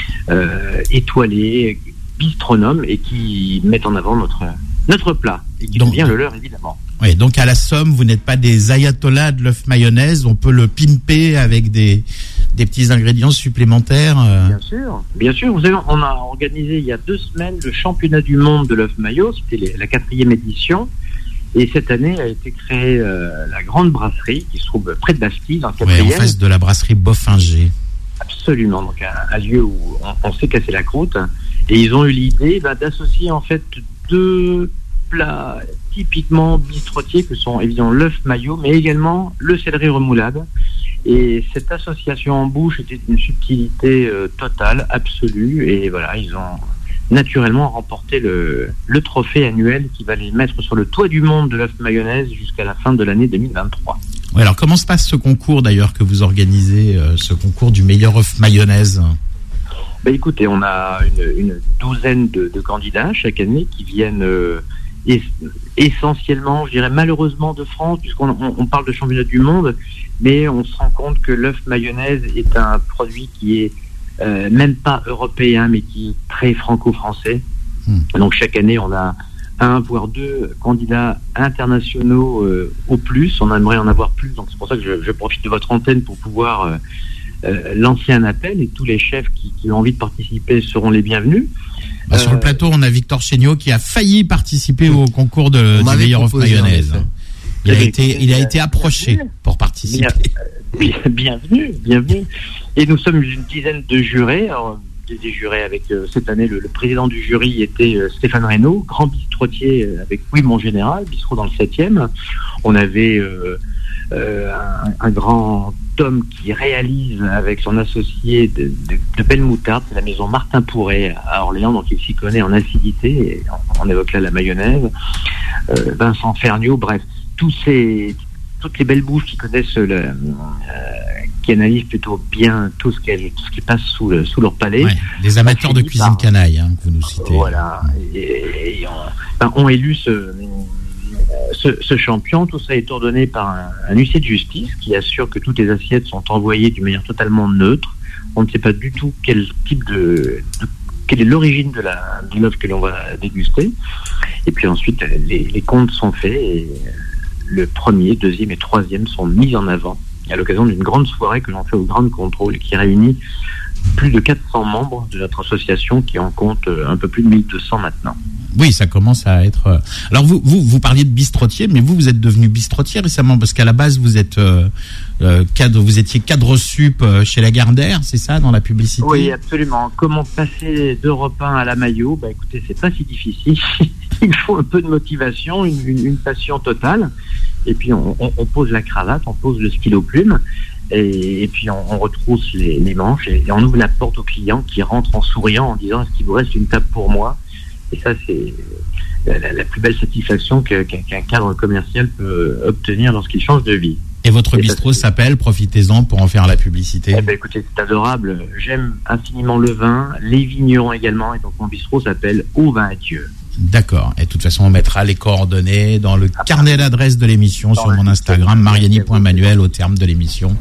euh, étoilés, bistronomes, et qui mettent en avant notre, notre plat, et qui devient le leur évidemment. Oui, donc à la somme, vous n'êtes pas des ayatollahs de l'œuf mayonnaise, on peut le pimper avec des, des petits ingrédients supplémentaires. Euh... Bien sûr, bien sûr. Vous savez, on a organisé il y a deux semaines le championnat du monde de l'œuf maillot, c'était les, la quatrième édition, et cette année a été créée euh, la grande brasserie qui se trouve près de Bastille, dans le quatrième. Oui, en face de la brasserie Boffinger. Absolument, donc un, un lieu où on, on s'est cassé la croûte, et ils ont eu l'idée bah, d'associer en fait deux plats typiquement bistrotiers que sont évidemment l'œuf maillot, mais également le céleri remoulade. Et cette association en bouche était une subtilité euh, totale, absolue, et voilà, ils ont naturellement remporté le, le trophée annuel qui va les mettre sur le toit du monde de l'œuf mayonnaise jusqu'à la fin de l'année deux mille vingt-trois. Oui, alors comment se passe ce concours d'ailleurs que vous organisez, euh, ce concours du meilleur œuf mayonnaise? Ben écoutez, on a une, une douzaine de, de candidats chaque année qui viennent euh, es, essentiellement, je dirais malheureusement, de France, puisqu'on on, on parle de championnat du monde, mais on se rend compte que l'œuf mayonnaise est un produit qui est euh, même pas européen, mais qui est très franco-français. Mmh. Donc chaque année, on a un, voire deux candidats internationaux euh, au plus. On aimerait en avoir plus, donc c'est pour ça que je, je profite de votre antenne pour pouvoir euh, euh, lancer un appel, et tous les chefs qui, qui ont envie de participer seront les bienvenus. Bah, euh, sur le plateau, on a Victor Chéniaud qui a failli participer au concours de, du meilleur œuf mayonnaise. Il a été, il a été approché pour participer. Bien, bienvenue, bienvenue. Et nous sommes une dizaine de jurés. Alors, des jurés avec euh, cette année, le, le président du jury était euh, Stéphane Reynaud, grand bistrotier euh, avec Oui Mon Général, bistrot dans le septième. On avait euh, euh, un, un grand Tom qui réalise avec son associé de, de, de belles moutardes, c'est la maison Martin Pourret à Orléans, donc il s'y connaît en acidité, et on, on évoque là la mayonnaise. Euh, Vincent Ferniaud, bref, tous ces, toutes les belles bouches qui connaissent le, euh, qui analysent plutôt bien tout ce, tout ce qui passe sous, le, sous leur palais. Ouais, des amateurs de cuisine par, canaille, hein, que vous nous citez. Voilà, et, et on, ben, ont élu ce, ce, ce champion. Tout ça est ordonné par un, un huissier de justice qui assure que toutes les assiettes sont envoyées d'une manière totalement neutre. On ne sait pas du tout quel type de, de quelle est l'origine de la de l'œuf que l'on va déguster. Et puis ensuite, les, les comptes sont faits, et le premier, deuxième et troisième sont mis en avant à l'occasion d'une grande soirée que l'on fait au Grand Contrôle, qui réunit plus de quatre cents membres de notre association qui en compte un peu plus de mille deux cents maintenant. Oui, ça commence à être... Alors, vous, vous, vous parliez de bistrotier, mais vous, vous êtes devenu bistrotier récemment, parce qu'à la base, vous êtes euh, euh, cadre, vous étiez cadre sup chez Lagardère, c'est ça, dans la publicité? Oui, absolument. Comment passer d'Europe un à la Maillot? Bah, écoutez, c'est pas si difficile. Il faut un peu de motivation, une, une, une passion totale. Et puis, on, on, on pose la cravate, on pose le stylo plume, et, et puis on, on retrousse les, les manches, et, et on ouvre la porte au client qui rentre en souriant en disant « Est-ce qu'il vous reste une table pour moi ?» Et ça, c'est la, la, la plus belle satisfaction que, qu'un, qu'un cadre commercial peut obtenir lorsqu'il change de vie. Et votre et bistrot ça, s'appelle, profitez-en pour en faire la publicité. Eh ben, écoutez, c'est adorable. J'aime infiniment le vin, les vignerons également, et donc mon bistrot s'appelle Au vin à Dieu. D'accord. Et de toute façon, on mettra les coordonnées dans le ah, carnet d'adresse de l'émission sur mon Instagram, mariani point manuel, au terme de l'émission.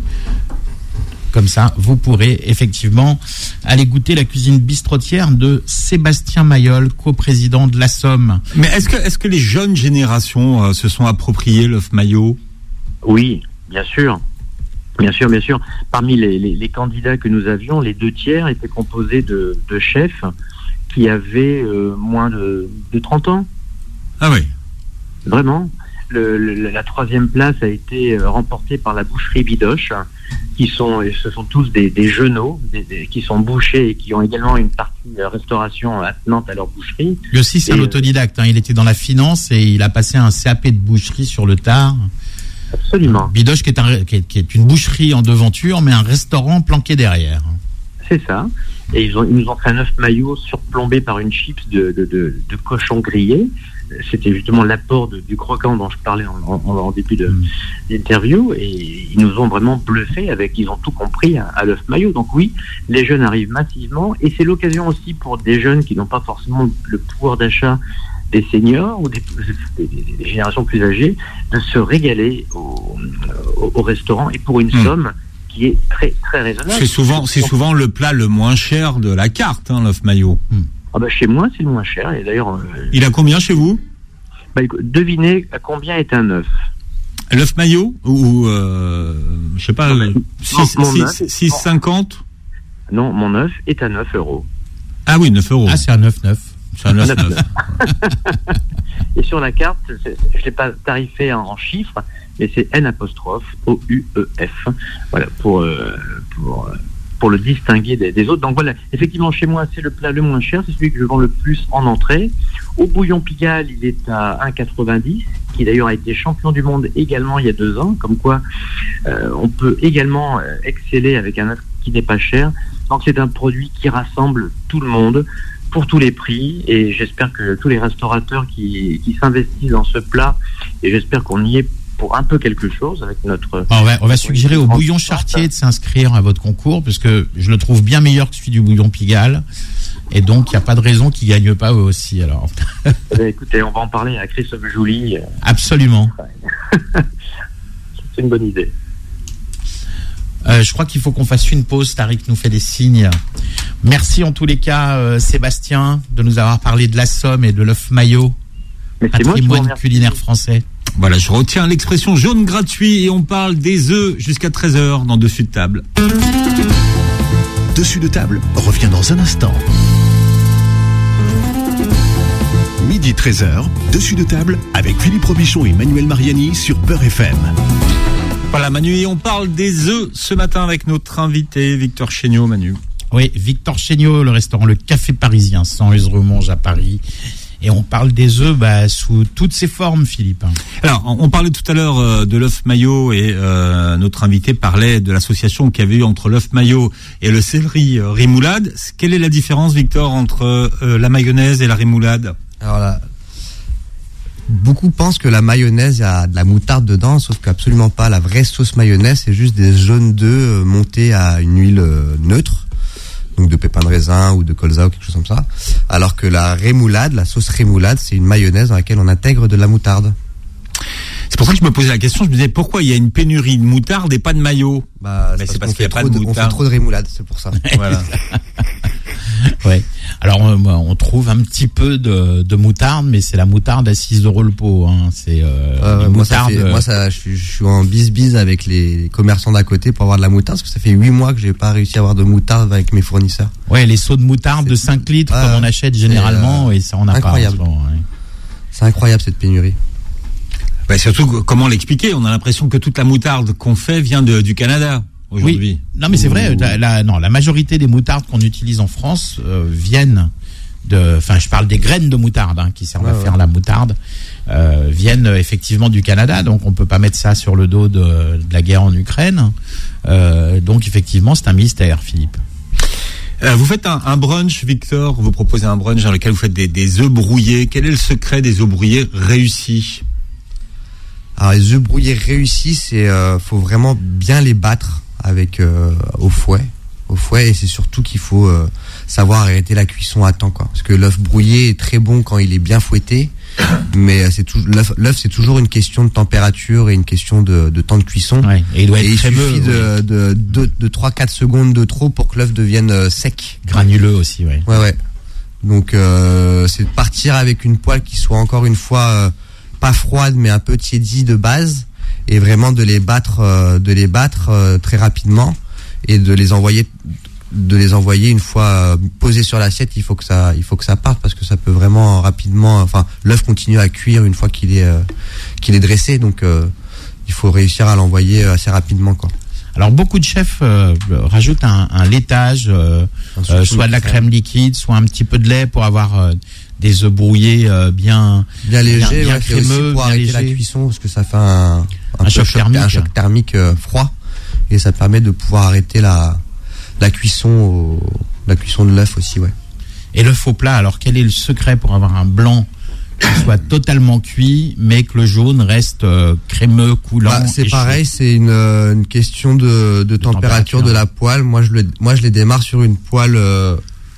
Comme ça, vous pourrez effectivement aller goûter la cuisine bistrotière de Sébastien Mayol, coprésident de la Somme. Mais est-ce que, est-ce que les jeunes générations euh, se sont appropriées l'œuf maillot? Oui, bien sûr. Bien sûr, bien sûr. Parmi les, les, les candidats que nous avions, les deux tiers étaient composés de, de chefs qui avaient euh, moins de, de trente ans. Ah oui. Vraiment. Le, le, la troisième place a été remportée par la boucherie Bidoche, qui sont, et ce sont tous des, des genoux, des, des, qui sont bouchers et qui ont également une partie restauration attenante à leur boucherie. Lui aussi, c'est et un autodidacte. Hein. Il était dans la finance et il a passé un C A P de boucherie sur le tard. Absolument. Bidoche, qui est, un, qui, est, qui est une boucherie en devanture, mais un restaurant planqué derrière. C'est ça. Et ils, ont, ils nous ont fait un œuf maillot surplombé par une chips de, de, de, de cochon grillé. C'était justement l'apport de, du croquant dont je parlais en, en, en début de mmh. l'interview, et ils nous ont vraiment bluffé avec, ils ont tout compris à, à l'œuf maillot. Donc oui, les jeunes arrivent massivement, et c'est l'occasion aussi pour des jeunes qui n'ont pas forcément le pouvoir d'achat des seniors ou des, des, des générations plus âgées de se régaler au, au, au restaurant, et pour une mmh. somme qui est très très raisonnable. C'est souvent, c'est souvent le plat le moins cher de la carte, hein, l'œuf maillot. Mmh. Ah bah chez moi c'est le moins cher, et d'ailleurs. Euh, Il a combien chez vous? Bah, devinez à combien est un œuf. L'œuf maillot ou euh, je sais pas, six cinquante? Non, mon œuf est à neuf euros. Ah oui, neuf euros. Ah, c'est à neuf neuf. C'est à neuf neuf. Et sur la carte, c'est, je l'ai pas tarifé en, en chiffres, mais c'est N apostrophe O U E F. Voilà, pour euh, pour euh, pour le distinguer des, des autres. Donc voilà, effectivement, chez moi, c'est le plat le moins cher, c'est celui que je vends le plus en entrée. Au bouillon Pigalle, il est à un euro quatre-vingt-dix, qui d'ailleurs a été champion du monde également il y a deux ans, comme quoi euh, on peut également euh, exceller avec un œuf qui n'est pas cher. Donc c'est un produit qui rassemble tout le monde, pour tous les prix, et j'espère que tous les restaurateurs qui, qui s'investissent dans ce plat, et j'espère qu'on y est pour un peu quelque chose avec notre... On va, on va suggérer au bouillon Chartier de s'inscrire à votre concours, parce que je le trouve bien meilleur que celui du bouillon Pigalle, et donc il n'y a pas de raison qu'il ne gagne pas eux aussi. Alors. Eh bien, écoutez, on va en parler à Christophe Joly. Absolument. C'est une bonne idée. Euh, je crois qu'il faut qu'on fasse une pause. Tariq nous fait des signes. Merci en tous les cas, euh, Sébastien, de nous avoir parlé de la Somme et de l'œuf maillot, patrimoine culinaire français. Voilà, je retiens l'expression jaune gratuit, et on parle des œufs jusqu'à treize heures dans Dessus de table. Dessus de table revient dans un instant. Midi treize heures, Dessus de table avec Philippe Robichon et Manuel Mariani sur Beurre F M. Voilà Manu, et on parle des œufs ce matin avec notre invité Victor Chéniaud. Manu. Oui, Victor Chéniaud, le restaurant Le Café Parisien, cent rue Remonge à Paris. Et on parle des œufs bah, sous toutes ses formes, Philippe. Alors, on parlait tout à l'heure euh, de l'œuf maillot, et euh, notre invité parlait de l'association qu'il y avait eu entre l'œuf maillot et le céleri euh, rémoulade. Quelle est la différence, Victor, entre euh, la mayonnaise et la rémoulade? Alors là, beaucoup pensent que la mayonnaise, il y a de la moutarde dedans, sauf qu'absolument pas. La vraie sauce mayonnaise, c'est juste des jaunes d'œufs montés à une huile euh, neutre. Donc de pépins de raisin ou de colza ou quelque chose comme ça. Alors que la rémoulade, la sauce rémoulade, c'est une mayonnaise dans laquelle on intègre de la moutarde. C'est pour ça que je me posais la question, je me disais pourquoi il y a une pénurie de moutarde et pas de maillot? Bah, c'est, c'est parce, parce qu'il n'y a pas de, de moutarde. On fait trop de rémoulade, c'est pour ça. Voilà. Ouais. Alors on, on trouve un petit peu de, de moutarde, mais c'est la moutarde à six euros le pot. Hein. C'est euh, euh, moi, ça moutarde. fait, moi, ça, je suis, je suis en bise-bise avec les commerçants d'à côté pour avoir de la moutarde, parce que ça fait huit mois que j'ai pas réussi à avoir de moutarde avec mes fournisseurs. Ouais, les seaux de moutarde c'est de cinq litres ah, comme on achète généralement, euh, et ça on a incroyable. pas. Incroyable. Ouais. C'est incroyable cette pénurie. Bah, surtout, comment l'expliquer? On a l'impression que toute la moutarde qu'on fait vient de, du Canada aujourd'hui. Oui. Non, mais c'est vrai. La, la, non, la majorité des moutardes qu'on utilise en France euh, viennent de. Enfin, je parle des graines de moutarde hein, qui servent ouais, à faire ouais. la moutarde. Euh, viennent effectivement du Canada, donc on peut pas mettre ça sur le dos de, de la guerre en Ukraine. Euh, donc effectivement, c'est un mystère, Philippe. Euh, vous faites un, un brunch, Victor. Vous proposez un brunch dans lequel vous faites des, des œufs brouillés. Quel est le secret des œufs brouillés réussis? Alors les œufs brouillés réussis, c'est euh, faut vraiment bien les battre avec euh, au fouet, au fouet, et c'est surtout qu'il faut euh, savoir arrêter la cuisson à temps, quoi. Parce que l'œuf brouillé est très bon quand il est bien fouetté, mais c'est tout l'œuf, l'œuf c'est toujours une question de température et une question de, de temps de cuisson. Ouais, et il doit et être il crémeux, suffit de, ouais. de, de, de trois quatre secondes de trop pour que l'œuf devienne euh, sec. Granuleux aussi, ouais. Ouais, ouais. Donc euh, c'est de partir avec une poêle qui soit encore une fois euh, pas froide mais un peu tiédie de base, et vraiment de les battre, euh, de les battre euh, très rapidement, et de les envoyer, de les envoyer une fois euh, posés sur l'assiette. Il faut que ça, il faut que ça parte, parce que ça peut vraiment rapidement. Enfin, l'œuf continue à cuire une fois qu'il est, euh, qu'il est dressé, donc euh, il faut réussir à l'envoyer assez rapidement, quoi. Alors beaucoup de chefs euh, rajoutent un, un laitage, euh, euh, soit de la crème liquide, soit un petit peu de lait pour avoir euh, des œufs brouillés euh, bien bien léger, bien, bien ouais, crémeux, aussi pour bien arrêter léger. la cuisson, parce que ça fait un, un, un peu choc choc thermique, un choc thermique euh, froid, et ça permet de pouvoir arrêter la la cuisson au, la cuisson de l'œuf aussi, ouais. Et l'œuf au plat, alors quel est le secret pour avoir un blanc qui soit totalement cuit, mais que le jaune reste euh, crémeux, coulant? Bah, c'est et pareil, chaud. c'est une, une question de, de, de température, température de la poêle. Moi, je le, moi, je les démarre sur une poêle euh,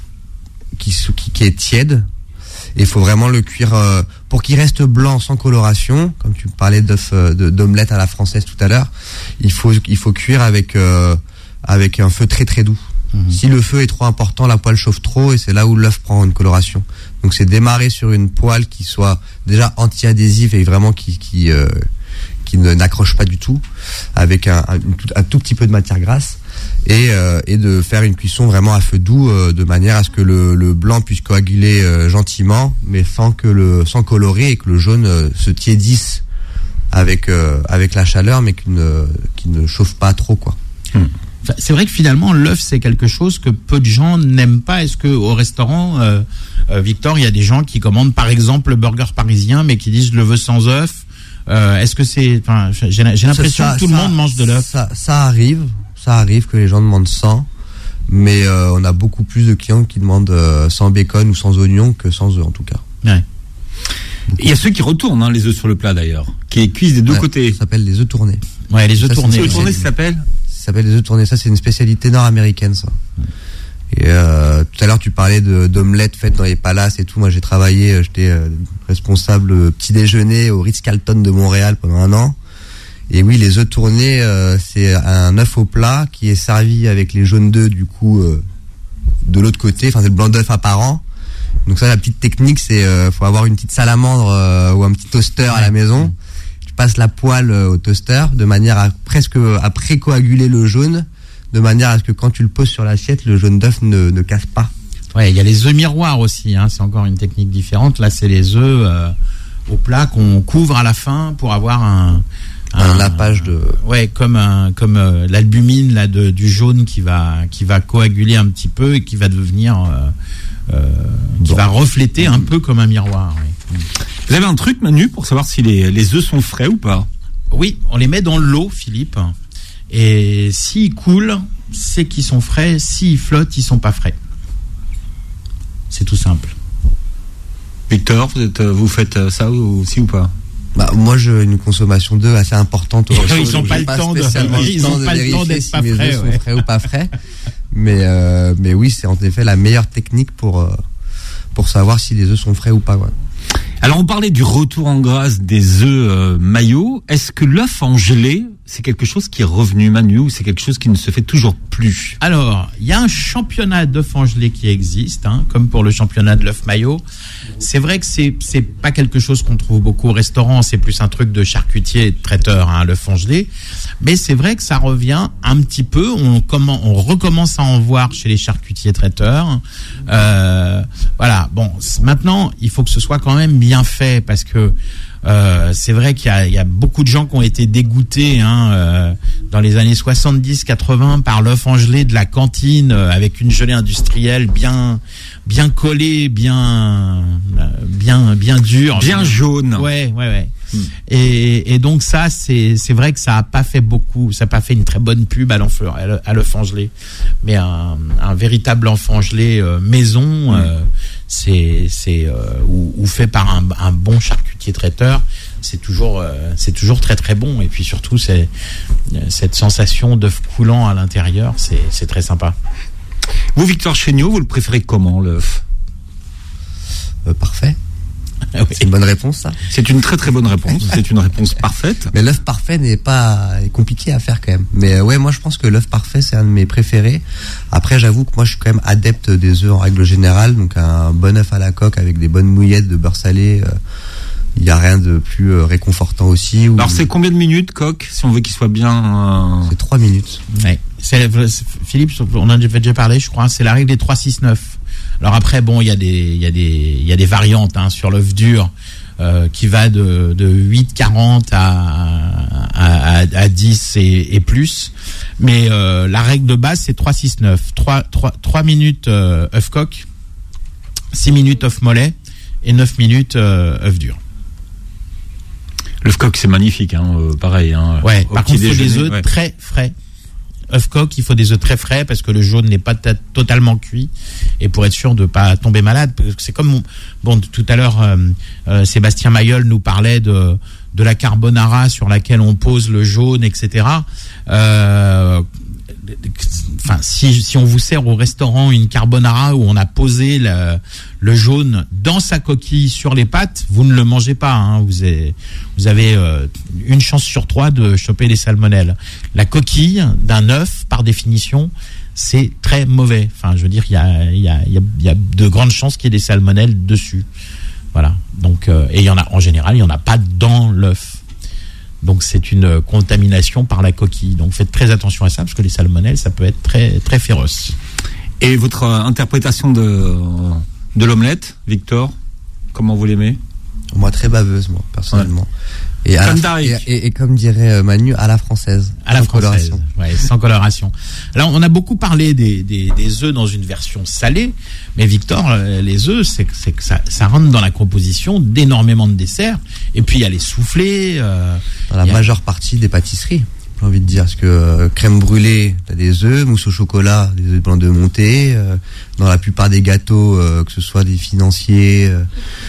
qui, qui, qui est tiède. Et il faut vraiment le cuire euh, pour qu'il reste blanc sans coloration. Comme tu parlais d'œuf, euh, de, d'omelette à la française tout à l'heure, il faut, il faut cuire avec, euh, avec un feu très très doux. Mmh. Si le feu est trop important, la poêle chauffe trop, et c'est là où l'œuf prend une coloration. Donc c'est démarrer sur une poêle qui soit déjà anti-adhésive et vraiment qui qui euh, qui ne n'accroche pas du tout, avec un, un, un tout petit peu de matière grasse, et euh, et de faire une cuisson vraiment à feu doux, euh, de manière à ce que le, le blanc puisse coaguler euh, gentiment, mais sans que le sans colorer, et que le jaune euh, se tiédisse avec euh, avec la chaleur, mais qu'il ne qu'il ne chauffe pas trop, quoi. Mmh. C'est vrai que finalement l'œuf c'est quelque chose que peu de gens n'aiment pas. Est-ce que au restaurant, euh, euh, Victor, il y a des gens qui commandent par exemple le burger parisien mais qui disent je le veux sans œuf? euh, Est-ce que c'est, enfin, j'ai, j'ai l'impression ça, que tout ça, le monde mange de l'œuf. Ça, ça arrive, ça arrive que les gens demandent sans, mais euh, on a beaucoup plus de clients qui demandent euh, sans bacon ou sans oignon que sans œufs, en tout cas. Ouais. Il y a ceux qui retournent hein, les œufs sur le plat d'ailleurs, qui cuisent des deux ouais, côtés. Ça s'appelle les œufs tournés. Ouais, les œufs ça, tournés. Les œufs ouais. tournés, ça s'appelle Ça s'appelle les œufs tournés. Ça, c'est une spécialité nord-américaine, ça. Et euh, tout à l'heure, tu parlais de, d'omelettes faites dans les palaces et tout. Moi, j'ai travaillé, j'étais euh, responsable petit déjeuner au Ritz-Carlton de Montréal pendant un an. Et oui, les œufs tournés, euh, c'est un œuf au plat qui est servi avec les jaunes d'œufs, du coup, euh, de l'autre côté. Enfin, c'est le blanc d'œuf apparent. Donc ça, la petite technique, c'est euh, faut avoir une petite salamandre euh, ou un petit toaster à la maison. Tu passes la poêle euh, au toaster de manière à presque à pré-coaguler le jaune, de manière à ce que quand tu le poses sur l'assiette, le jaune d'œuf ne, ne casse pas. Ouais, il y a les œufs miroirs aussi, hein, c'est encore une technique différente. Là, c'est les œufs euh, au plat qu'on couvre à la fin pour avoir un un, un nappage de. Ouais, comme un comme euh, l'albumine là de, du jaune qui va qui va coaguler un petit peu et qui va devenir euh, euh, qui bon. va refléter un peu comme un miroir. Ouais. Vous avez un truc, Manu, pour savoir si les les œufs sont frais ou pas? Oui, on les met dans l'eau, Philippe. Et s'ils coulent, c'est qu'ils sont frais. S'ils flottent, ils sont pas frais. C'est tout simple. Victor, vous êtes, vous faites ça aussi ou pas? Bah, moi, j'ai une consommation d'œufs assez importante. Au ils n'ont pas le temps de, ils ont pas le temps d'être pas si frais. Mes œufs ouais. sont frais ou pas frais. Mais, euh, mais oui, c'est en effet la meilleure technique pour, euh, pour savoir si les œufs sont frais ou pas. Ouais. Alors, on parlait du retour en grâce des œufs euh, maillots. Est-ce que l'œuf en gelée, c'est quelque chose qui est revenu, Manu, ou c'est quelque chose qui ne se fait toujours plus? Alors, il y a un championnat d'œufs en gelée qui existe, hein, comme pour le championnat de l'œuf maillot. C'est vrai que c'est c'est pas quelque chose qu'on trouve beaucoup au restaurant, c'est plus un truc de charcutier et de traiteur, hein, l'œuf en gelée. Mais c'est vrai que ça revient un petit peu, on, comment, on recommence à en voir chez les charcutiers traiteurs. Euh, voilà, bon, maintenant, il faut que ce soit quand même bien fait, parce que Euh, c'est vrai qu'il y a, il y a beaucoup de gens qui ont été dégoûtés hein, euh, dans les années soixante-dix quatre-vingts par l'œuf en gelée de la cantine euh, avec une gelée industrielle bien bien collée, bien bien bien dure, bien jaune. Ouais, ouais, ouais. Hmm. Et, et donc ça, c'est c'est vrai que ça a pas fait beaucoup, ça a pas fait une très bonne pub à l'œuf à l'œuf en gelée, mais un, un véritable œuf en gelée euh, maison. Hmm. Euh, c'est c'est euh, ou, ou fait par un, un bon charcutier traiteur, c'est toujours euh, c'est toujours très très bon, et puis surtout c'est cette sensation d'œuf coulant à l'intérieur, c'est c'est très sympa. Vous, Victor Chéniaud, vous le préférez comment, l'œuf? euh, Parfait. Oui. C'est une bonne réponse, ça. C'est une très très bonne réponse. C'est une réponse parfaite. Mais l'œuf parfait n'est pas est compliqué à faire quand même. Mais euh, ouais, moi je pense que l'œuf parfait c'est un de mes préférés. Après, j'avoue que moi je suis quand même adepte des œufs en règle générale. Donc un bon œuf à la coque avec des bonnes mouillettes de beurre salé, il euh, y a rien de plus euh, réconfortant aussi. Ou... Alors c'est combien de minutes, coque, si on veut qu'il soit bien euh... C'est trois minutes. Ouais. C'est, Philippe, on en a déjà parlé, je crois. C'est la règle des trois six neuf. Alors après, bon, il y a des, il y a des, il y a des variantes hein, sur l'œuf dur euh, qui va de, de huit quarante à, à, à, à dix et, et plus. Mais euh, la règle de base, c'est trois six neuf. trois minutes euh, œuf coque, six minutes œuf mollet et neuf minutes euh, œuf dur. L'œuf coque, c'est magnifique, hein, euh, pareil. Hein, ouais, par contre, il faut des œufs ouais. très frais. Œuf coque, il faut des œufs très frais parce que le jaune n'est pas t- totalement cuit, et pour être sûr de pas tomber malade, parce que c'est comme bon tout à l'heure euh, euh, Sébastien Mayol nous parlait de de la carbonara sur laquelle on pose le jaune, et cetera. Euh, Enfin, si, si on vous sert au restaurant une carbonara où on a posé le, le jaune dans sa coquille sur les pâtes, vous ne le mangez pas. Hein. Vous avez, vous avez euh, une chance sur trois de choper les salmonelles. La coquille d'un œuf, par définition, c'est très mauvais. Enfin, je veux dire, il y a, il y a, il y a de grandes chances qu'il y ait des salmonelles dessus. Voilà. Donc, euh, et il y en a en général, il y en a pas dans l'œuf. Donc c'est une contamination par la coquille. Donc faites très attention à ça, parce que les salmonelles, ça peut être très très féroce. Et votre euh, interprétation de de l'omelette, Victor, comment vous l'aimez? Moi, très baveuse, moi, personnellement. Ouais. Et, à la, et, et, et comme dirait Manu, à la française. À la française, ouais, sans coloration. Alors, on a beaucoup parlé des, des, des œufs dans une version salée, mais Victor, les œufs, c'est, c'est que ça, ça rentre dans la composition d'énormément de desserts. Et puis, il y a les soufflés. Euh, dans la majeure a... partie des pâtisseries, j'ai envie de dire. Parce que euh, crème brûlée, t'as des œufs, mousse au chocolat, des œufs blancs de montée. Euh, dans la plupart des gâteaux, euh, que ce soit des financiers, euh,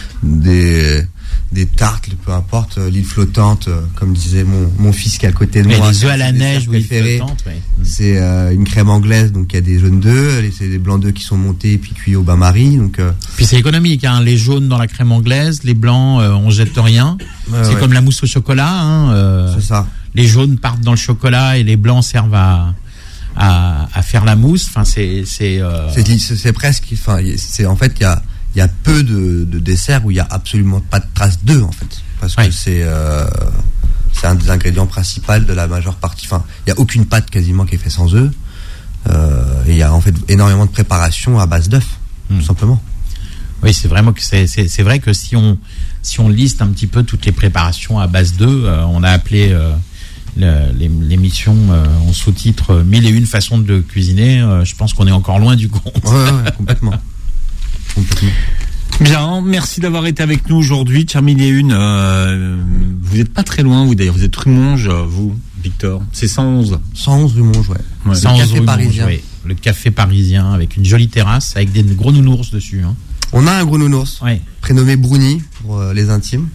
des... des tartes, peu importe, euh, l'île flottante, euh, comme disait mon, mon fils qui est à côté de mais moi. Les œufs à la neige ou l'île flottante, ouais. C'est euh, une crème anglaise, donc il y a des jaunes d'œufs, c'est des blancs d'œufs qui sont montés et puis cuits au bain-marie. Donc, euh... Puis c'est économique, hein, les jaunes dans la crème anglaise, les blancs, euh, on jette rien. Ouais, c'est ouais. comme la mousse au chocolat. Hein, euh, c'est ça. Les jaunes partent dans le chocolat et les blancs servent à, à, à faire la mousse. Enfin, c'est... C'est, euh... c'est, c'est, c'est presque... Enfin, c'est, en fait, il y a... Il y a peu de, de desserts où il y a absolument pas de trace d'œufs, en fait, parce ouais. que c'est euh, c'est un des ingrédients principaux de la majeure partie. Enfin, il y a aucune pâte quasiment qui est faite sans œufs. Euh, et il y a en fait énormément de préparation à base d'œufs, mmh. tout simplement. Oui, c'est vraiment que c'est, c'est c'est vrai que si on si on liste un petit peu toutes les préparations à base d'œufs, euh, on a appelé euh, le, l'émission euh, en sous-titre mille et une façons de cuisiner. Euh, je pense qu'on est encore loin du compte. Ouais, ouais, complètement. Complètement. Bien, merci d'avoir été avec nous aujourd'hui. Tiens, mille et une, euh, vous n'êtes pas très loin, vous d'ailleurs, vous êtes rue Monge, vous, Victor. C'est cent onze. cent onze rue Monge, ouais. ouais. Le café parisien. Monge, ouais. Le café parisien avec une jolie terrasse avec des gros nounours dessus. Hein. On a un gros nounours, ouais. prénommé Brownie pour euh, les intimes.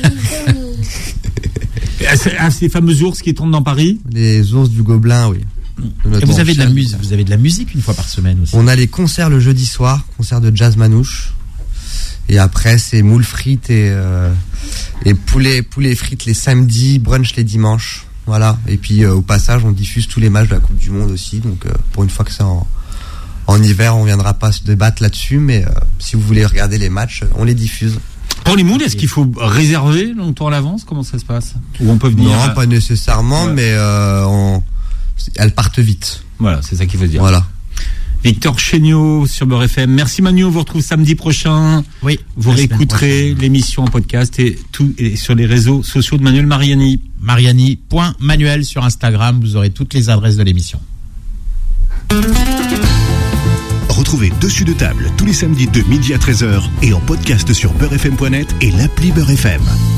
Ah, c'est les fameux ours qui tournent dans Paris. Les ours du Gobelin, oui. Et vous avez de la musique, vous avez de la musique une fois par semaine aussi. On a les concerts le jeudi soir, concert de jazz manouche. Et après c'est moules frites et euh, et poulet poulet frites les samedis, brunch les dimanches. Voilà. Et puis euh, au passage, on diffuse tous les matchs de la Coupe du Monde aussi. Donc euh, pour une fois que c'est en, en hiver, on viendra pas se débattre là-dessus. Mais euh, si vous voulez regarder les matchs, on les diffuse. Pour les moules, est-ce qu'il faut réserver longtemps à l'avance? Comment ça se passe? Ou on peut venir? Non, pas nécessairement, ouais. mais euh, on... elles partent vite. Voilà, c'est ça qu'il veut dire. Voilà. Victor Chéniaud sur Beurre F M. Merci Manu, on vous retrouve samedi prochain. Oui. Vous réécouterez l'émission en podcast et tout et sur les réseaux sociaux de Manuel Mariani. Mariani.manuel sur Instagram, vous aurez toutes les adresses de l'émission. Retrouvez Dessus de table tous les samedis de midi à treize heures et en podcast sur beurre f m point net et l'appli Beurre F M.